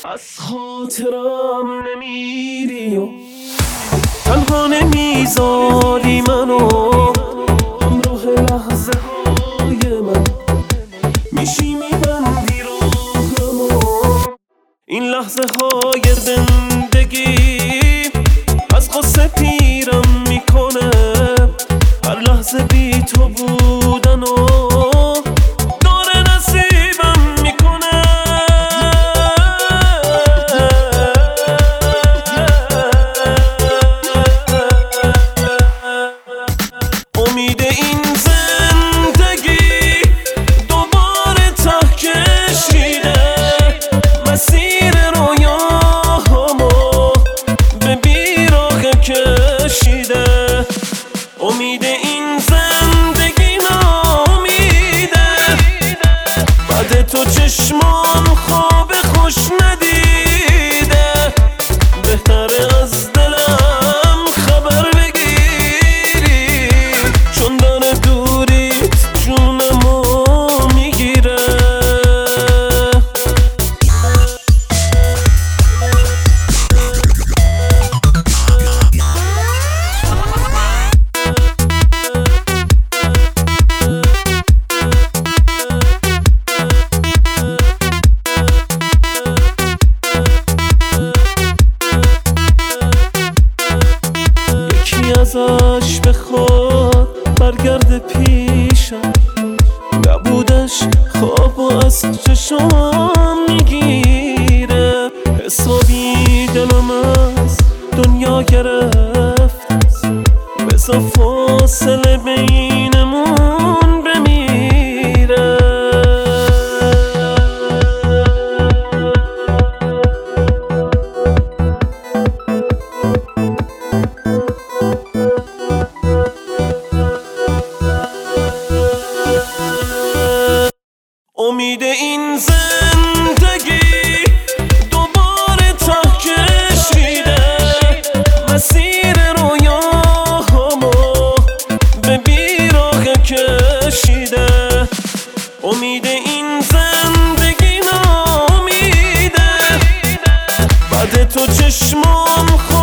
از خاطرم نمیری و تنها نمیذاری منو همراه لحظه های من میشی میبندی راهمو این لحظه های زندگی از قصه پیرم میکنه هر لحظه بی تو بودن و داره نصیبم میکنه امید این زندگی دوباره ته کشیده مسیر رویاهامو به بیراق کشیده امید این زندگی نامیده بعد تو چشمان خواب خوش ندیده بهتره از دلم خبر بگیری چون داره دوریت جونمو میگیره ازش بخواد برگرد پیشم نبودش خواب و از چشم میگیره حسابی دلم از دنیا گرفت بذار فاصله بینمون بمیره امید این زندگی دوباره ته کشیده مسیر رویاهامو به بیراق کشیده امید این زندگی نامیده بعد تو چشمان